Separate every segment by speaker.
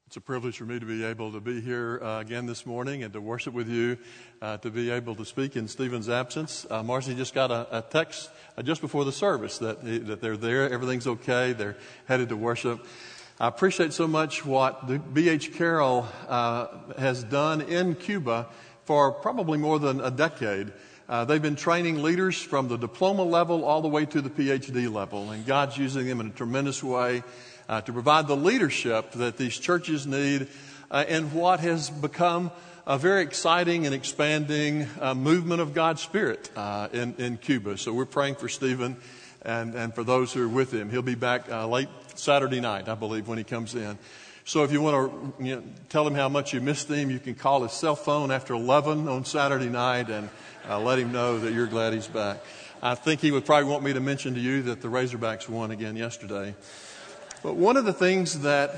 Speaker 1: It's a privilege for me to be able to be here again this morning and to worship with you, to be able to speak in Stephen's absence. Marcy just got a text just before the service that they're there, everything's okay, they're headed to worship. I appreciate so much what the B.H. Carroll has done in Cuba for probably more than a decade. They've been training leaders from the diploma level all the way to the PhD level, and God's using them in a tremendous way to provide the leadership that these churches need in what has become a very exciting and expanding movement of God's Spirit in Cuba. So we're praying for Stephen and for those who are with him. He'll be back late Saturday night, I believe, when he comes in. So if you want to tell him how much you missed him, you can call his cell phone after 11 on Saturday night and let him know that you're glad he's back. I think he would probably want me to mention to you that the Razorbacks won again yesterday. But one of the things that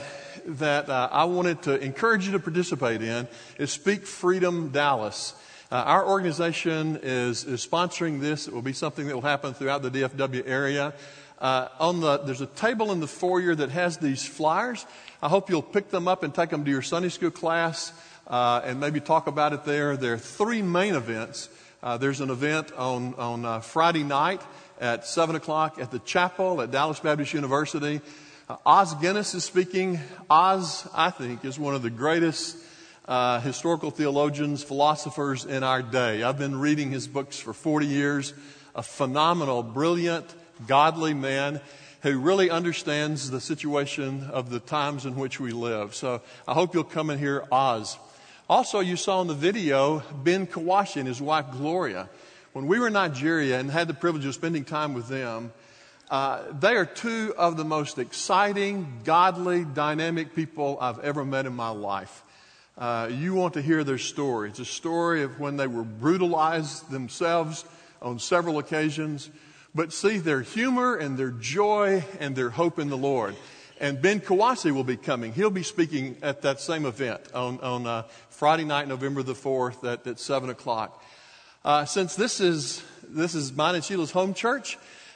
Speaker 1: I wanted to encourage you to participate in is Speak Freedom Dallas. Our organization is sponsoring this. It will be something that will happen throughout the DFW area. There's a table in the foyer that has these flyers. I hope you'll pick them up and take them to your Sunday school class and maybe talk about it there. There are three main events. There's an event on Friday night at 7 o'clock at the chapel at Dallas Baptist University. Os Guinness is speaking. Os, I think, is one of the greatest historical theologians, philosophers in our day. I've been reading his books for 40 years. A phenomenal, brilliant, godly man who really understands the situation of the times in which we live. So I hope you'll come and hear Os. Also, you saw in the video Ben Kawashi and his wife Gloria. When we were in Nigeria and had the privilege of spending time with them, they are two of the most exciting, godly, dynamic people I've ever met in my life. You want to hear their story. It's a story of when they were brutalized themselves on several occasions, but see their humor and their joy and their hope in the Lord. And Ben Kawasi will be coming. He'll be speaking at that same event on Friday night, November the 4th at 7 o'clock. Since this is mine and Sheila's home church,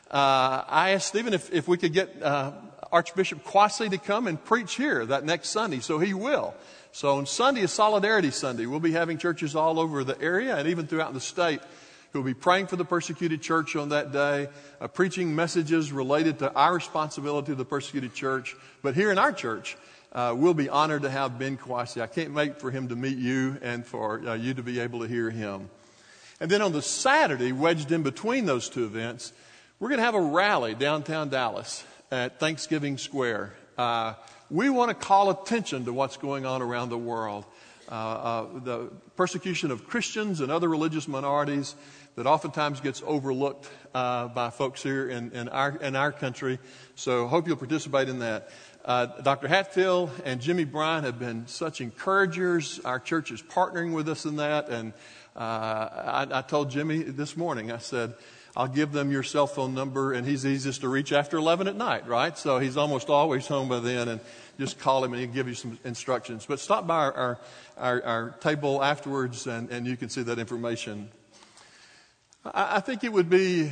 Speaker 1: I asked Stephen if we could get Archbishop Kwasi to come and preach here that next Sunday, so he will. So on Sunday is Solidarity Sunday. We'll be having churches all over the area and even throughout the state who will be praying for the persecuted church on that day, preaching messages related to our responsibility to the persecuted church. But here in our church, we'll be honored to have Ben Kwasi. I can't wait for him to meet you and for you to be able to hear him. And then on the Saturday, wedged in between those two events, we're going to have a rally downtown Dallas at Thanksgiving Square. We want to call attention to what's going on around the world. The persecution of Christians and other religious minorities that oftentimes gets overlooked by folks here in our country. So hope you'll participate in that. Dr. Hatfield and Jimmy Bryan have been such encouragers. Our church is partnering with us in that. And I told Jimmy this morning, I said, I'll give them your cell phone number, and he's easiest to reach after 11 at night, right? So he's almost always home by then, and just call him and he'll give you some instructions. But stop by our table afterwards, and you can see that information. I think we would be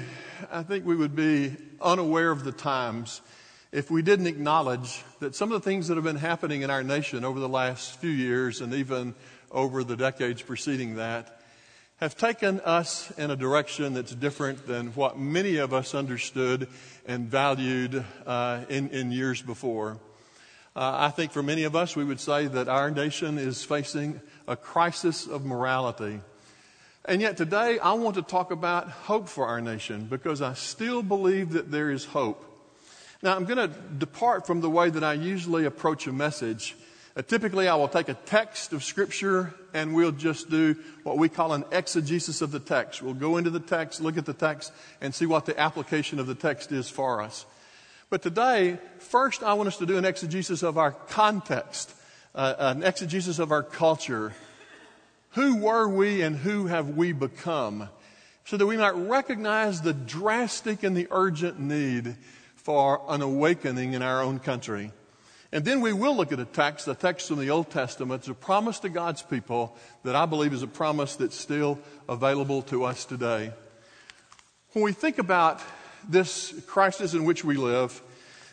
Speaker 1: unaware of the times if we didn't acknowledge that some of the things that have been happening in our nation over the last few years and even over the decades preceding that have taken us in a direction that's different than what many of us understood and valued in years before. I think for many of us, we would say that our nation is facing a crisis of morality. And yet today, I want to talk about hope for our nation because I still believe that there is hope. Now, I'm going to depart from the way that I usually approach a message. Typically, I will take a text of Scripture and we'll just do what we call an exegesis of the text. We'll go into the text, look at the text, and see what the application of the text is for us. But today, first I want us to do an exegesis of our context, an exegesis of our culture. Who were we and who have we become? So that we might recognize the drastic and the urgent need for an awakening in our own country. And then we will look at a text from the Old Testament. It's a promise to God's people that I believe is a promise that's still available to us today. When we think about this crisis in which we live,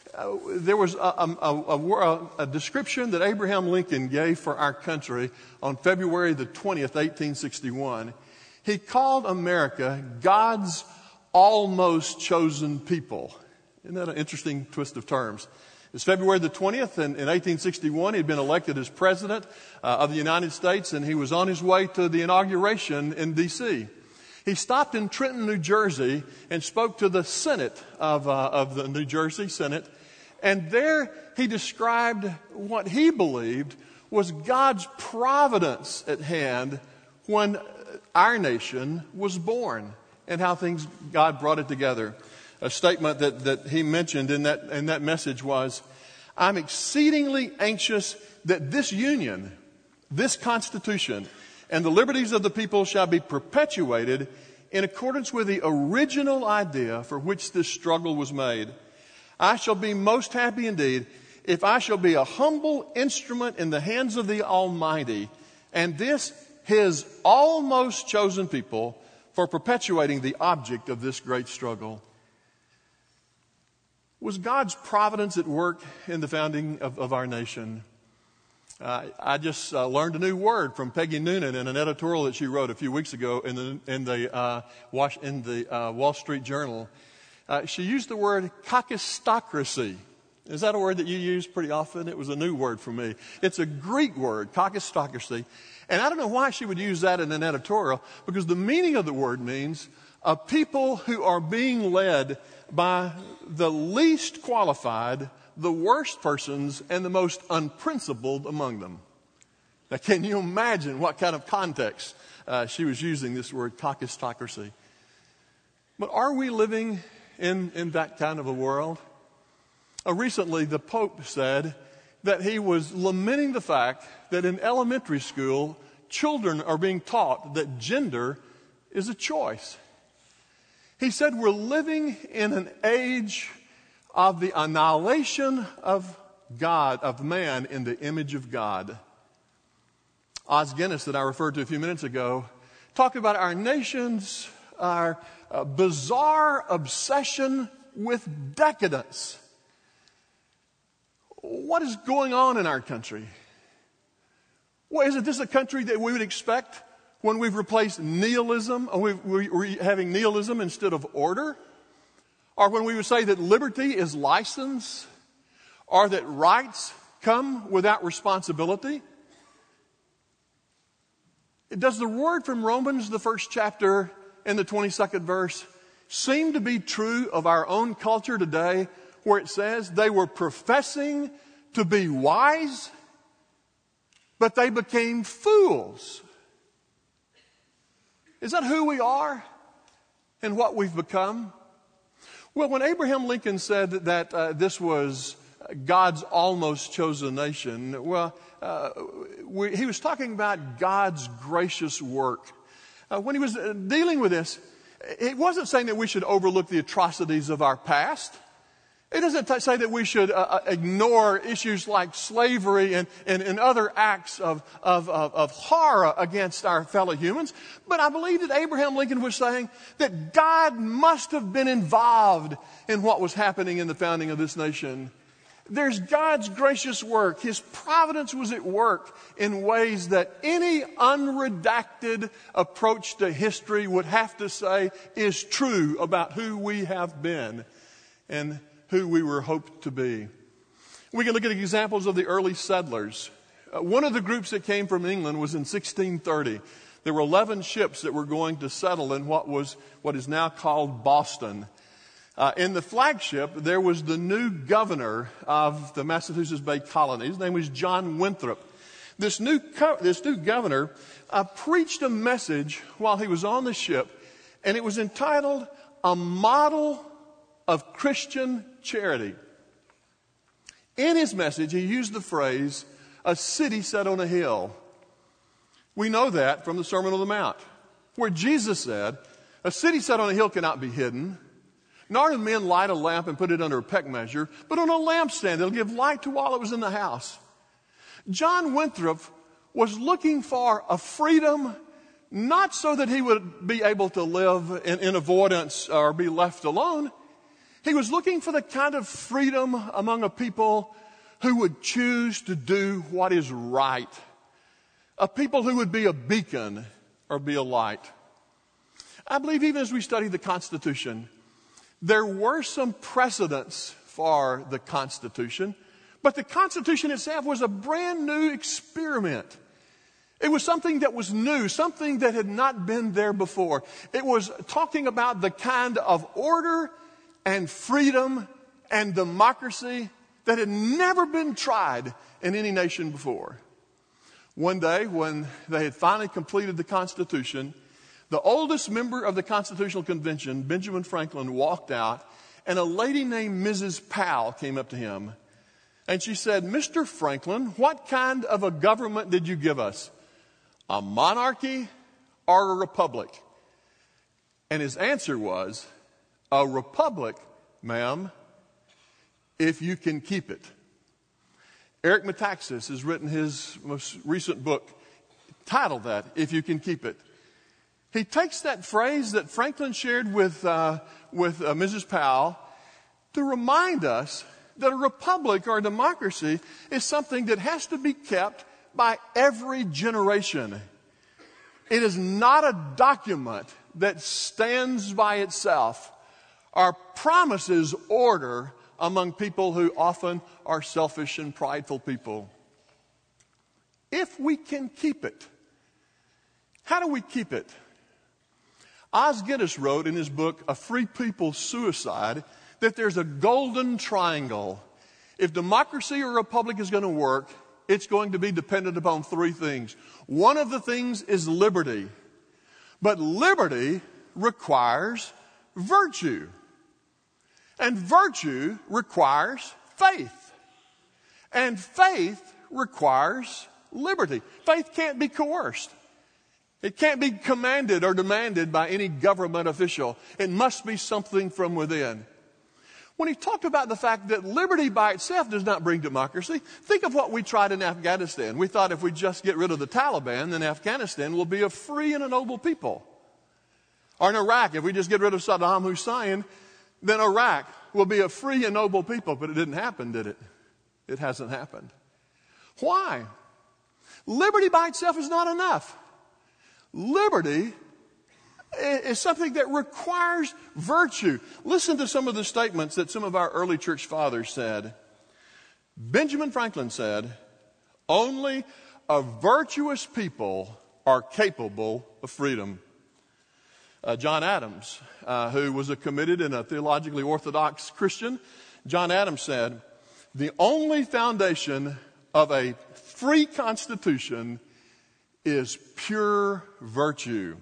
Speaker 1: there was a description that Abraham Lincoln gave for our country on February the 20th, 1861. He called America God's almost chosen people. Isn't that an interesting twist of terms? It's February the 20th, and in 1861, he'd been elected as president of the United States, and he was on his way to the inauguration in D.C. He stopped in Trenton, New Jersey, and spoke to the Senate of the New Jersey Senate. And there he described what he believed was God's providence at hand when our nation was born, and how God brought it together. A statement that he mentioned in that message was, "I'm exceedingly anxious that this union, this Constitution, and the liberties of the people shall be perpetuated in accordance with the original idea for which this struggle was made. I shall be most happy indeed if I shall be a humble instrument in the hands of the Almighty, and this His almost chosen people, for perpetuating the object of this great struggle." Was God's providence at work in the founding of our nation? I just learned a new word from Peggy Noonan in an editorial that she wrote a few weeks ago in the Wall Street Journal. She used the word kakistocracy. Is that a word that you use pretty often? It was a new word for me. It's a Greek word, kakistocracy. And I don't know why she would use that in an editorial, because the meaning of the word means a people who are being led by the least qualified, the worst persons, and the most unprincipled among them. Now, can you imagine what kind of context she was using this word kakistocracy? But are we living in that kind of a world? Recently, the Pope said that he was lamenting the fact that in elementary school, children are being taught that gender is a choice. He said we're living in an age of the annihilation of God, of man in the image of God. Os Guinness, that I referred to a few minutes ago, talked about our nation's bizarre obsession with decadence. What is going on in our country? Well, isn't this a country that we would expect when we've replaced nihilism, or we're having nihilism instead of order? Or when we would say that liberty is license, or that rights come without responsibility? Does the word from Romans, the first chapter and the 22nd verse, seem to be true of our own culture today, where it says they were professing to be wise, but they became fools? Is that who we are and what we've become? Well, when Abraham Lincoln said that this was God's almost chosen nation, he was talking about God's gracious work. When he was dealing with this, it wasn't saying that we should overlook the atrocities of our past. It doesn't say that we should ignore issues like slavery and other acts of horror against our fellow humans. But I believe that Abraham Lincoln was saying that God must have been involved in what was happening in the founding of this nation. There's God's gracious work. His providence was at work in ways that any unredacted approach to history would have to say is true about who we have been and who we were hoped to be. We can look at examples of the early settlers. One of the groups that came from England was in 1630. There were 11 ships that were going to settle in what is now called Boston. In the flagship, there was the new governor of the Massachusetts Bay Colony. His name was John Winthrop. This new governor preached a message while he was on the ship, and it was entitled "A Model of Christian Charity." In his message, he used the phrase, "a city set on a hill." We know that from the Sermon on the Mount, where Jesus said, "A city set on a hill cannot be hidden, nor do men light a lamp and put it under a peck measure, but on a lampstand it'll give light to all that was in the house." John Winthrop was looking for a freedom, not so that he would be able to live in avoidance or be left alone. He was looking for the kind of freedom among a people who would choose to do what is right. A people who would be a beacon or be a light. I believe even as we study the Constitution, there were some precedents for the Constitution, but the Constitution itself was a brand new experiment. It was something that was new, something that had not been there before. It was talking about the kind of order and freedom and democracy that had never been tried in any nation before. One day, when they had finally completed the Constitution, the oldest member of the Constitutional Convention, Benjamin Franklin, walked out, and a lady named Mrs. Powell came up to him. And she said, "Mr. Franklin, what kind of a government did you give us? A monarchy or a republic?" And his answer was, "A republic, ma'am, if you can keep it." Eric Metaxas has written his most recent book titled that, "If You Can Keep It." He takes that phrase that Franklin shared with Mrs. Powell to remind us that a republic or a democracy is something that has to be kept by every generation. It is not a document that stands by itself or promises order among people who often are selfish and prideful people. If we can keep it, how do we keep it? Os Guinness wrote in his book, A Free People's Suicide, that there's a golden triangle. If democracy or republic is going to work, it's going to be dependent upon three things. One of the things is liberty. But liberty requires virtue. And virtue requires faith. And faith requires liberty. Faith can't be coerced. It can't be commanded or demanded by any government official. It must be something from within. When he talked about the fact that liberty by itself does not bring democracy, think of what we tried in Afghanistan. We thought if we just get rid of the Taliban, then Afghanistan will be a free and a noble people. Or in Iraq, if we just get rid of Saddam Hussein, then Iraq will be a free and noble people. But it didn't happen, did it? It hasn't happened. Why? Liberty by itself is not enough. Liberty is something that requires virtue. Listen to some of the statements that some of our early church fathers said. Benjamin Franklin said, "Only a virtuous people are capable of freedom." John Adams, who was a committed and a theologically orthodox Christian, John Adams said, "The only foundation of a free constitution is pure virtue."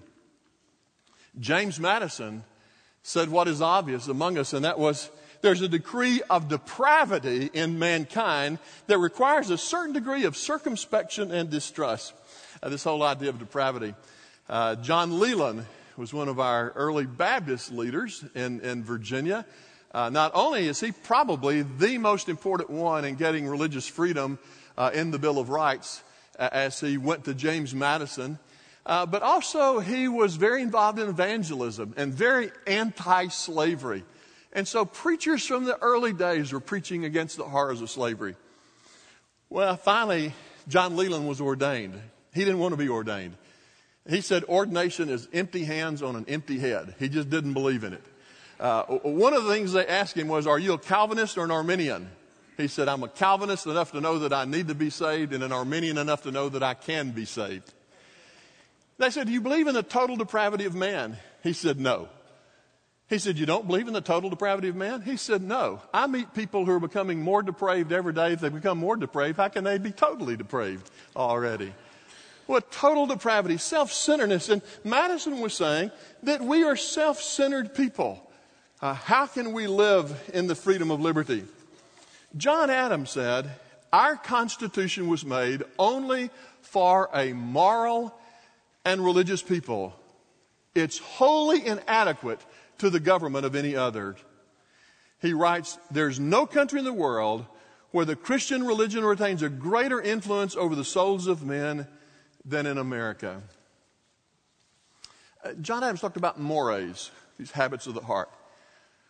Speaker 1: James Madison said what is obvious among us, and that was there's a degree of depravity in mankind that requires a certain degree of circumspection and distrust. This whole idea of depravity. John Leland was one of our early Baptist leaders in Virginia. Not only is he probably the most important one in getting religious freedom in the Bill of Rights, as he went to James Madison, but also he was very involved in evangelism and very anti-slavery. And so preachers from the early days were preaching against the horrors of slavery. Well, finally, John Leland was ordained. He didn't want to be ordained. He said ordination is empty hands on an empty head. He just didn't believe in it. One of the things they asked him was, "Are you a Calvinist or an Arminian?" He said, "I'm a Calvinist enough to know that I need to be saved and an Arminian enough to know that I can be saved." They said, "Do you believe in the total depravity of man?" He said, "No." He said, "You don't believe in the total depravity of man?" He said, "No. I meet people who are becoming more depraved every day. If they become more depraved, how can they be totally depraved already?" Well, total depravity, self-centeredness. And Madison was saying that we are self-centered people. How can we live in the freedom of liberty? John Adams said, "Our Constitution was made only for a moral and religious people. It's wholly inadequate to the government of any other." He writes, "There's no country in the world where the Christian religion retains a greater influence over the souls of men than in America." John Adams talked about mores, these habits of the heart.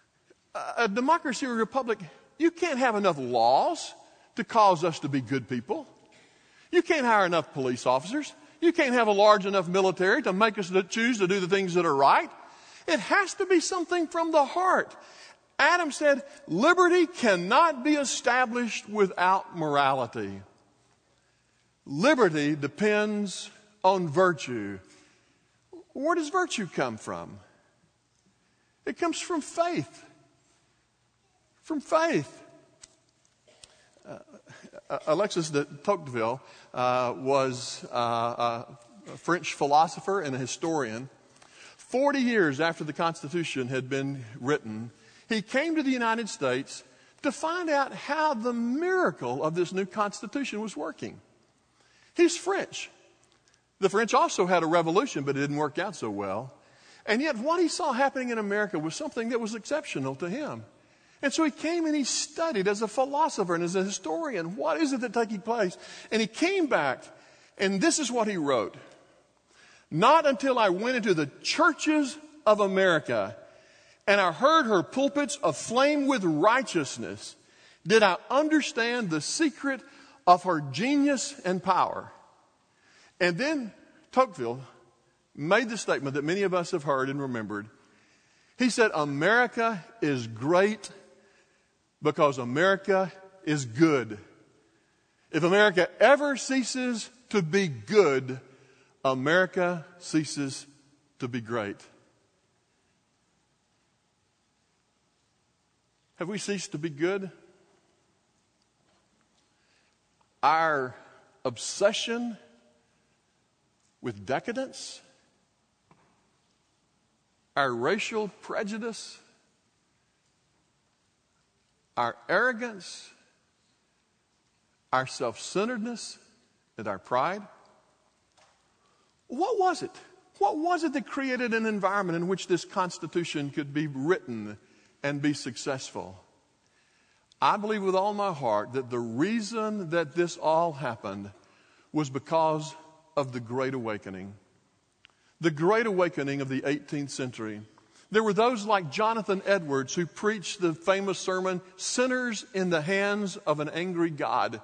Speaker 1: a democracy or a republic, you can't have enough laws to cause us to be good people. You can't hire enough police officers. You can't have a large enough military to make us choose to do the things that are right. It has to be something from the heart. Adam said, liberty cannot be established without morality. Liberty depends on virtue. Where does virtue come from? It comes from faith. From faith. Alexis de Tocqueville was a French philosopher and a historian. 40 years after the Constitution had been written, he came to the United States to find out how the miracle of this new Constitution was working. He's French. The French also had a revolution, but it didn't work out so well. And yet what he saw happening in America was something that was exceptional to him. And so he came and he studied as a philosopher and as a historian, what is it that's taking place? And he came back, and this is what he wrote. Not until I went into the churches of America and I heard her pulpits aflame with righteousness did I understand the secret of her genius and power. And then Tocqueville made the statement that many of us have heard and remembered. He said, America is great because America is good. If America ever ceases to be good, America ceases to be great. Have we ceased to be good? Our obsession with decadence, our racial prejudice, our arrogance, our self-centeredness, and our pride. What was it? What was it that created an environment in which this Constitution could be written and be successful? I believe with all my heart that the reason that this all happened was because of the Great Awakening. The Great Awakening of the 18th century. There were those like Jonathan Edwards who preached the famous sermon, Sinners in the Hands of an Angry God.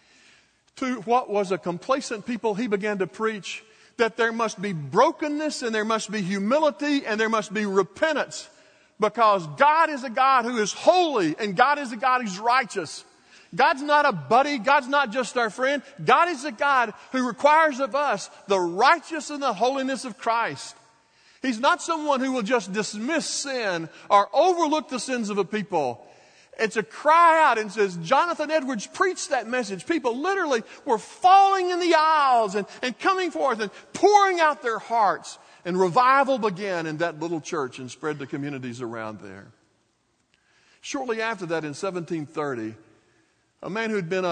Speaker 1: To what was a complacent people, he began to preach that there must be brokenness and there must be humility and there must be repentance, because God is a God who is holy and God is a God who's righteous. God's not a buddy. God's not just our friend. God is a God who requires of us the righteousness and the holiness of Christ. He's not someone who will just dismiss sin or overlook the sins of a people. It's a cry out, and says Jonathan Edwards preached that message. People literally were falling in the aisles and coming forth and pouring out their hearts. And revival began in that little church and spread to communities around there. Shortly after that, in 1730, a man who'd been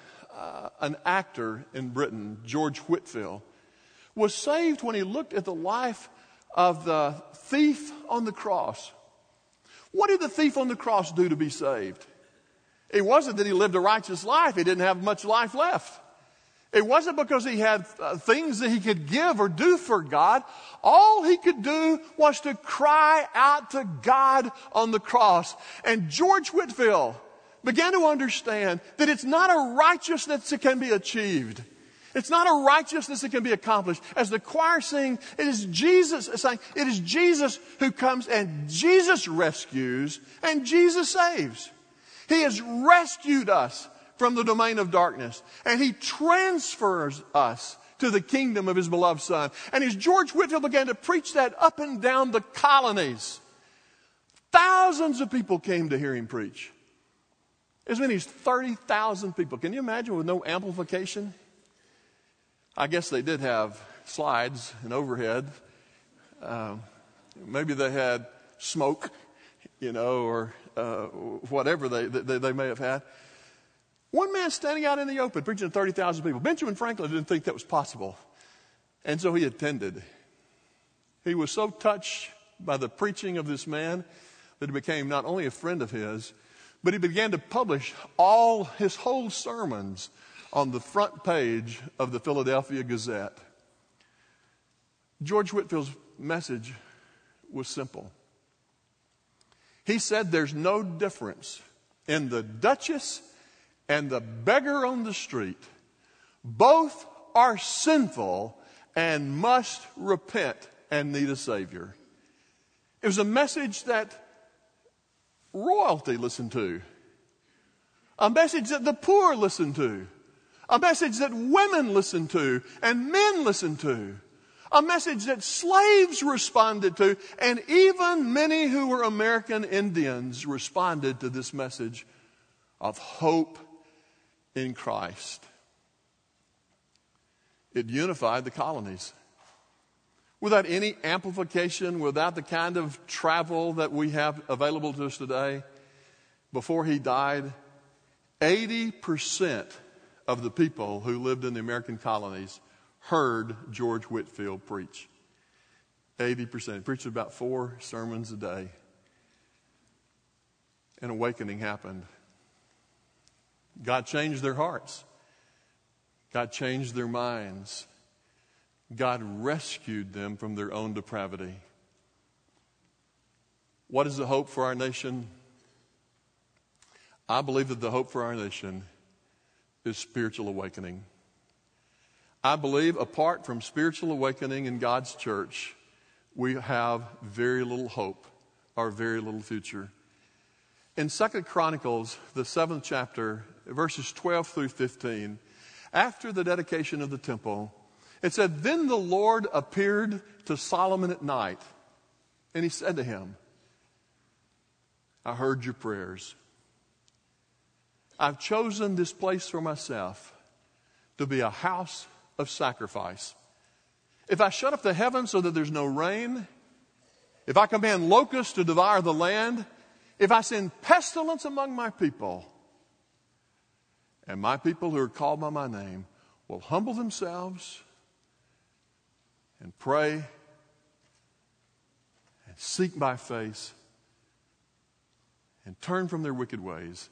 Speaker 1: an actor in Britain, George Whitefield, was saved when he looked at the life of the thief on the cross. What did the thief on the cross do to be saved? It wasn't that he lived a righteous life. He didn't have much life left. It wasn't because he had things that he could give or do for God. All he could do was to cry out to God on the cross. And George Whitefield began to understand that it's not a righteousness that can be achieved. It's not a righteousness that can be accomplished. As the choir sing, it is Jesus saying, it is Jesus who comes and Jesus rescues and Jesus saves. He has rescued us from the domain of darkness, and He transfers us to the kingdom of His beloved Son. And as George Whitefield began to preach that up and down the colonies, thousands of people came to hear him preach. As many as 30,000 people. Can you imagine with no amplification? I guess they did have slides and overhead. Maybe they had smoke, or whatever they may have had. One man standing out in the open preaching to 30,000 people. Benjamin Franklin didn't think that was possible. And so he attended. He was so touched by the preaching of this man that he became not only a friend of his, but he began to publish his whole sermons on the front page of the Philadelphia Gazette. George Whitefield's message was simple. He said there's no difference in the Duchess and the beggar on the street. Both are sinful and must repent and need a Savior. It was a message that royalty listened to, a message that the poor listened to, a message that women listened to and men listened to, a message that slaves responded to, and even many who were American Indians responded to this message of hope in Christ. It unified the colonies. Without any amplification, without the kind of travel that we have available to us today, before he died, 80% of the people who lived in the American colonies heard George Whitefield preach. 80%. He preached about 4 sermons a day. An awakening happened. God changed their hearts. God changed their minds. God rescued them from their own depravity. What is the hope for our nation? I believe that the hope for our nation is spiritual awakening. I believe apart from spiritual awakening in God's church, we have very little hope or very little future. In 2 Chronicles, the 7th chapter, verses 12 through 15, after the dedication of the temple, it said, "Then the Lord appeared to Solomon at night, and he said to him, I heard your prayers. I've chosen this place for myself to be a house of sacrifice. If I shut up the heavens so that there's no rain, if I command locusts to devour the land, if I send pestilence among my people, and my people who are called by my name will humble themselves and pray and seek my face and turn from their wicked ways,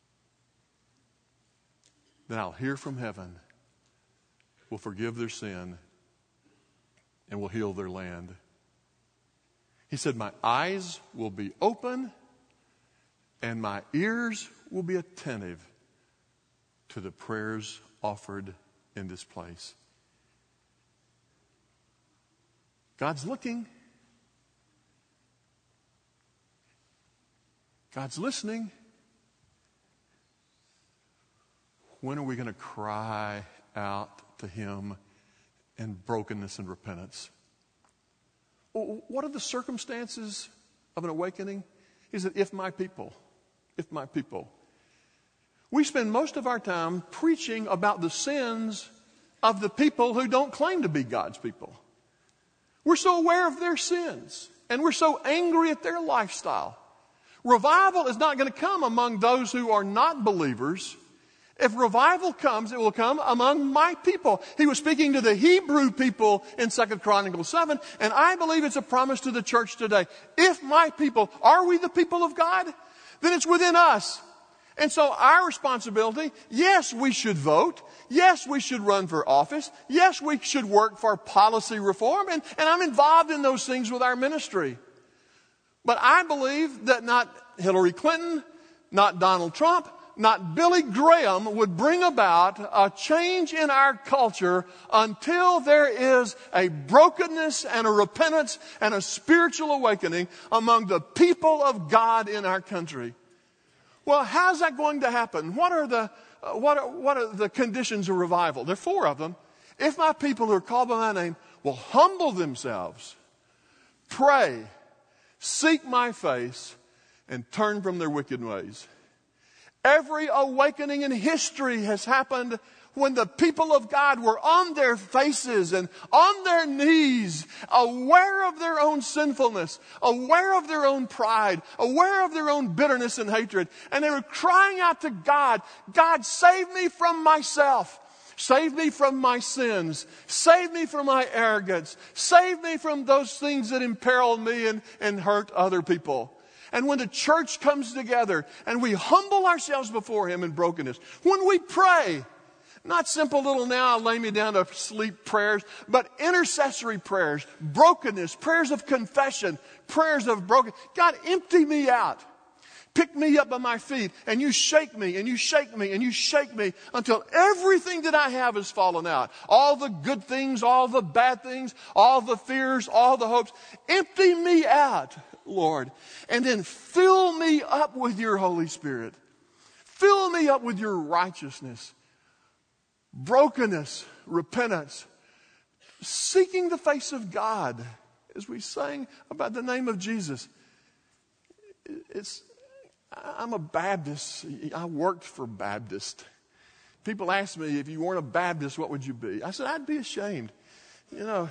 Speaker 1: then I'll hear from heaven, will forgive their sin, and will heal their land." He said, "My eyes will be open and my ears will be attentive to the prayers offered in this place." God's looking. God's listening. When are we going to cry out to Him in brokenness and repentance? What are the circumstances of an awakening? Is it if my people. We spend most of our time preaching about the sins of the people who don't claim to be God's people. We're so aware of their sins, and we're so angry at their lifestyle. Revival is not going to come among those who are not believers. If revival comes, it will come among my people. He was speaking to the Hebrew people in 2 Chronicles 7, and I believe it's a promise to the church today. If my people, are we the people of God? Then it's within us. And so our responsibility, yes, we should vote. Yes, we should run for office. Yes, we should work for policy reform. And I'm involved in those things with our ministry. But I believe that not Hillary Clinton, not Donald Trump, not Billy Graham would bring about a change in our culture until there is a brokenness and a repentance and a spiritual awakening among the people of God in our country. Well, how's that going to happen? What are the conditions of revival? There are 4 of them. If my people who are called by my name will humble themselves, pray, seek my face, and turn from their wicked ways. Every awakening in history has happened when the people of God were on their faces and on their knees, aware of their own sinfulness, aware of their own pride, aware of their own bitterness and hatred. And they were crying out to God, "God, save me from myself. Save me from my sins. Save me from my arrogance. Save me from those things that imperil me and hurt other people." And when the church comes together and we humble ourselves before Him in brokenness, when we pray, Not simple little now I'll lay me down to sleep prayers, but intercessory prayers, brokenness, prayers of confession, prayers of broken. God, empty me out. Pick me up by my feet, and you shake me, and you shake me, and you shake me until everything that I have has fallen out. All the good things, all the bad things, all the fears, all the hopes. Empty me out, Lord, and then fill me up with your Holy Spirit. Fill me up with your righteousness, brokenness, repentance, seeking the face of God, as we sang about the name of Jesus. I'm a Baptist. I worked for Baptist. People ask me, if you weren't a Baptist, what would you be? I said, I'd be ashamed. You know,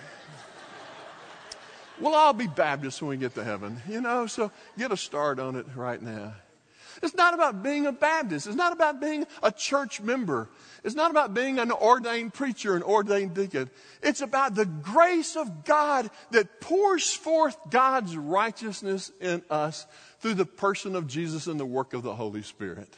Speaker 1: we'll all be Baptists when we get to heaven, you know, so get a start on it right now. It's not about being a Baptist. It's not about being a church member. It's not about being an ordained preacher, an ordained deacon. It's about the grace of God that pours forth God's righteousness in us through the person of Jesus and the work of the Holy Spirit.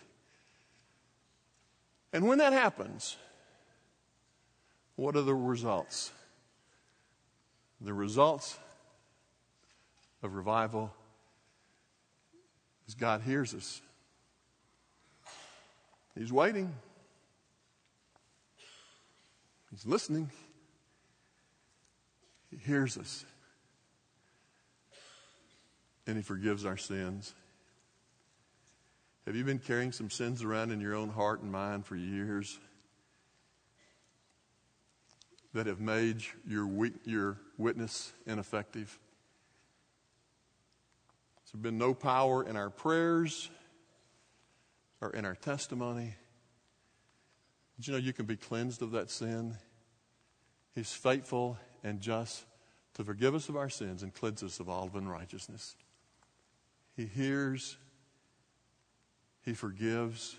Speaker 1: And when that happens, what are the results? The results of revival is God hears us. He's waiting. He's listening. He hears us. And he forgives our sins. Have you been carrying some sins around in your own heart and mind for years that have made your witness ineffective? There's been no power in our prayers or in our testimony. Did you know you can be cleansed of that sin? He's faithful and just to forgive us of our sins and cleanse us of all of unrighteousness. He hears. He forgives.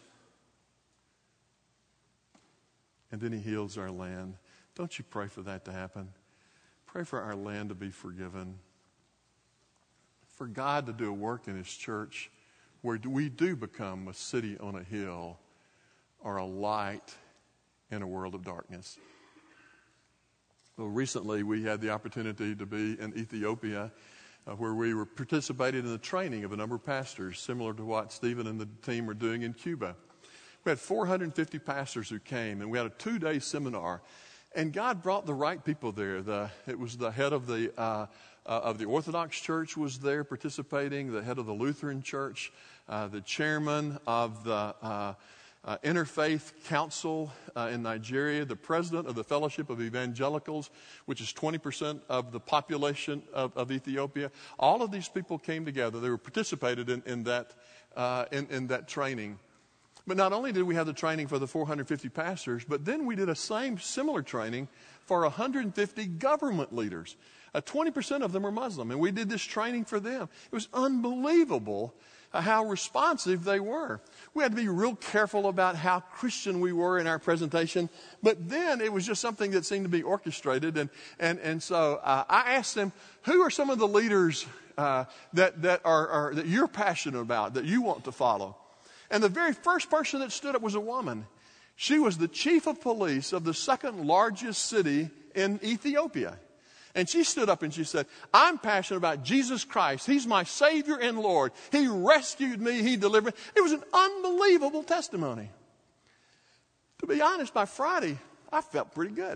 Speaker 1: And then he heals our land. Don't you pray for that to happen? Pray for our land to be forgiven. For God to do a work in his church where we do become a city on a hill or a light in a world of darkness. Well, recently we had the opportunity to be in Ethiopia where we were participating in the training of a number of pastors, similar to what Stephen and the team are doing in Cuba. We had 450 pastors who came, and we had a 2-day seminar. And God brought the right people there. It was the head of the Orthodox Church was there participating, the head of the Lutheran Church, the chairman of the Interfaith Council in Nigeria, the president of the Fellowship of Evangelicals, which is 20% of the population of Ethiopia. All of these people came together. They were participated in that training. But not only did we have the training for the 450 pastors, but then we did a similar training for 150 government leaders. 20% of them are Muslim, and we did this training for them. It was unbelievable how responsive they were. We had to be real careful about how Christian we were in our presentation, but then it was just something that seemed to be orchestrated. And so I asked them, who are some of the leaders that you're passionate about, that you want to follow? And the very first person that stood up was a woman. She was the chief of police of the second largest city in Ethiopia. And she stood up and she said, I'm passionate about Jesus Christ. He's my Savior and Lord. He rescued me. He delivered me. It was an unbelievable testimony. To be honest, by Friday, I felt pretty good.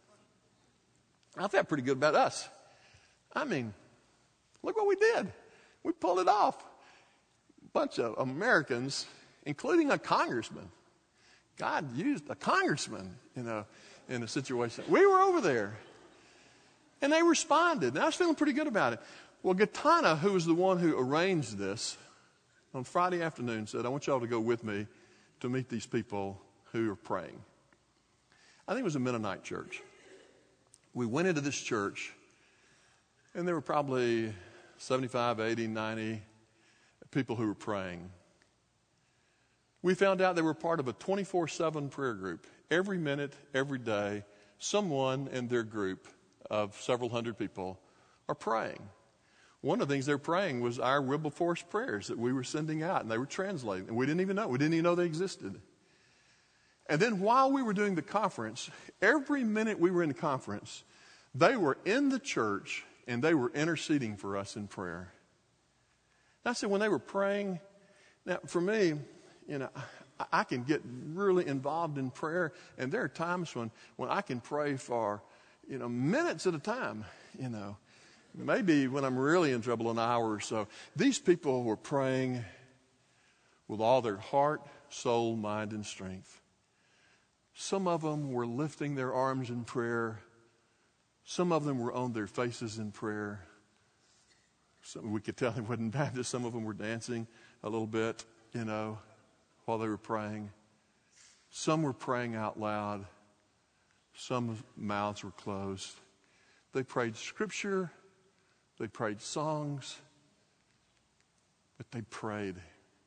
Speaker 1: I felt pretty good about us. I mean, look what we did. We pulled it off. A bunch of Americans, including a congressman. God used a congressman, in a situation. We were over there. And they responded. And I was feeling pretty good about it. Well, Gatana, who was the one who arranged this, on Friday afternoon said, I want y'all to go with me to meet these people who are praying. I think it was a Mennonite church. We went into this church, and there were probably 75, 80, 90 people who were praying. We found out they were part of a 24/7 prayer group. Every minute, every day, someone in their group of several hundred people are praying. One of the things they're praying was our Wilberforce prayers that we were sending out, and they were translating. And we didn't even know. We didn't even know they existed. And then while we were doing the conference, every minute we were in the conference, they were in the church and they were interceding for us in prayer. And I said, when they were praying, now for me, I can get really involved in prayer, and there are times when I can pray for, minutes at a time, Maybe when I'm really in trouble, an hour or so. These people were praying with all their heart, soul, mind, and strength. Some of them were lifting their arms in prayer. Some of them were on their faces in prayer. We could tell they wasn't Baptist. Some of them were dancing a little bit, while they were praying. Some were praying out loud. Some mouths were closed. They prayed scripture. They prayed songs. But they prayed.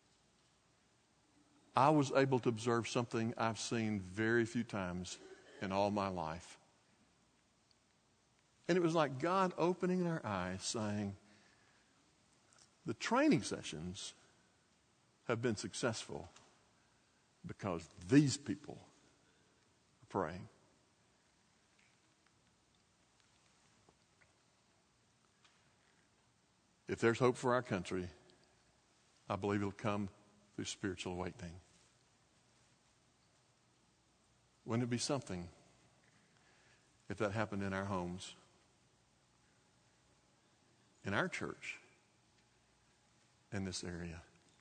Speaker 1: I was able to observe something I've seen very few times in all my life. And it was like God opening their eyes, saying, the training sessions have been successful because these people are praying. If there's hope for our country, I believe it'll come through spiritual awakening. Wouldn't it be something if that happened in our homes, in our church, in this area?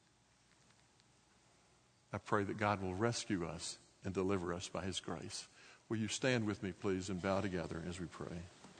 Speaker 1: I pray that God will rescue us and deliver us by His grace. Will you stand with me, please, and bow together as we pray?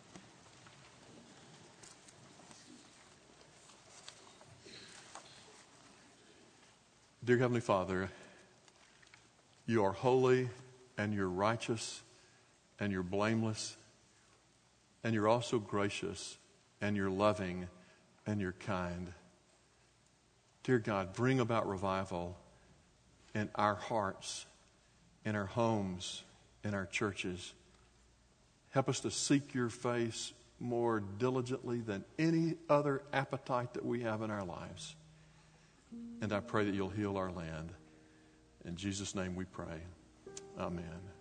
Speaker 1: Dear Heavenly Father, you are holy and you're righteous and you're blameless and you're also gracious and you're loving and you're kind. Dear God, bring about revival in our hearts, in our homes, in our churches. Help us to seek your face more diligently than any other appetite that we have in our lives. And I pray that you'll heal our land. In Jesus' name we pray. Amen.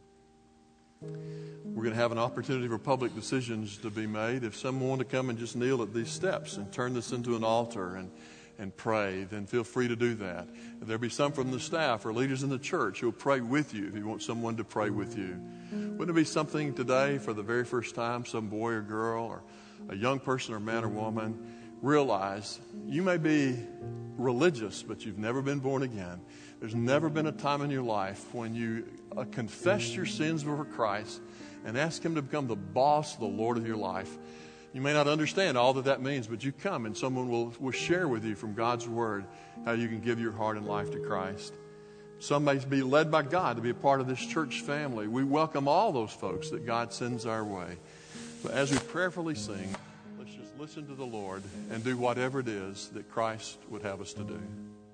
Speaker 1: We're going to have an opportunity for public decisions to be made. If someone wants to come and just kneel at these steps and turn this into an altar and pray, then feel free to do that. There'll be some from the staff or leaders in the church who will pray with you if you want someone to pray with you. Wouldn't it be something today for the very first time, some boy or girl or a young person or man or woman realize you may be religious, but you've never been born again. There's never been a time in your life when you confess your sins before Christ and ask Him to become the boss, the Lord of your life. You may not understand all that means, but you come and someone will share with you from God's Word how you can give your heart and life to Christ. Some may be led by God to be a part of this church family. We welcome all those folks that God sends our way. But as we prayerfully sing, let's just listen to the Lord and do whatever it is that Christ would have us to do.